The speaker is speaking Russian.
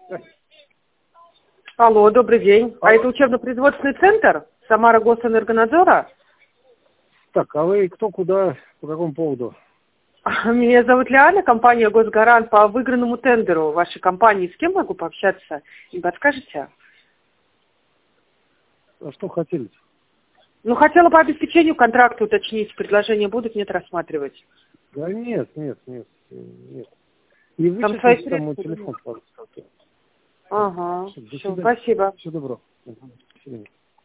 Алло, добрый день. А Алло. это учебно-производственный центр Самара Госэнергонадзора? Так, а вы кто, куда, по какому поводу? Меня зовут Лиана, компания «Госгарант» по выигранному тендеру вашей компании. С кем могу пообщаться? Не подскажете? А что хотели? Ну, хотела по обеспечению контракта уточнить. Предложения будут, нет, рассматривать. Да нет. Не Там свои вычеркните там мой средства? телефон, пожалуйста. Ага, До все, свидания. спасибо. Всего доброго. До свидания.